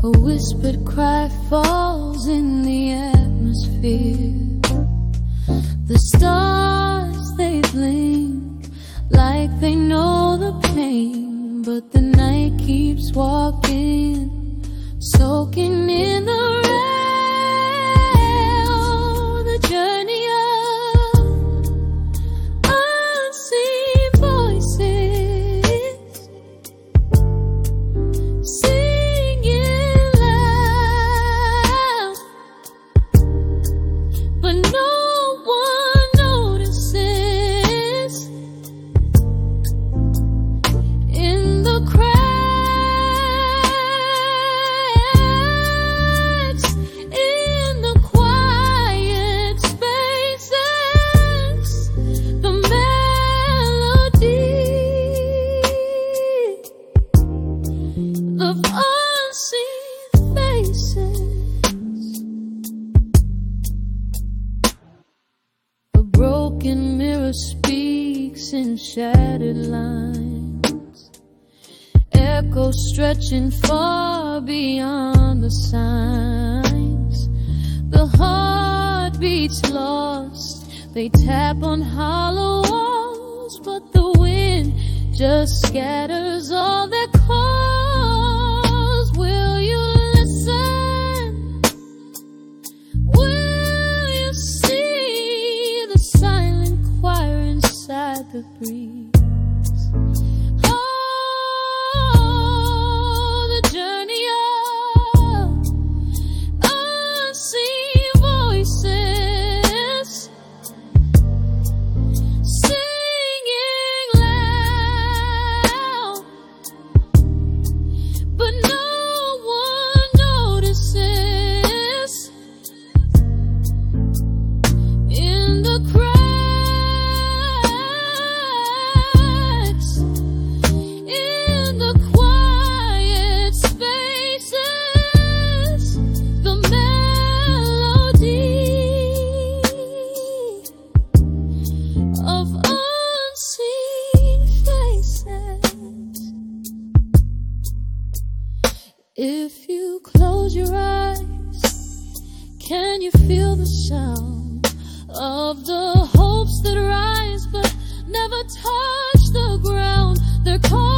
A whispered cry falls in the atmosphere. The stars, they blink like they know the pain, but the night keeps walking, soaking in the rain. The journey of unseen voices, singing loud, but no one notices. In the cracks, in the quiet spaces, the melody of unseen faces. A broken mirror speaks in shattered lines, echoes stretching far beyond the signs. The heart beats lost, they tap on hollow walls, but the wind just scatters all their calls. Will you listen? Will you see the silent choir inside the breeze? Oh, the journey of unseen voices, singing loud, but no one notices. In the cracks, in the quiet spaces, the melody of unseen faces. If you close your eyes, can you feel the sound of the hopes that rise but never touch the ground? They're calling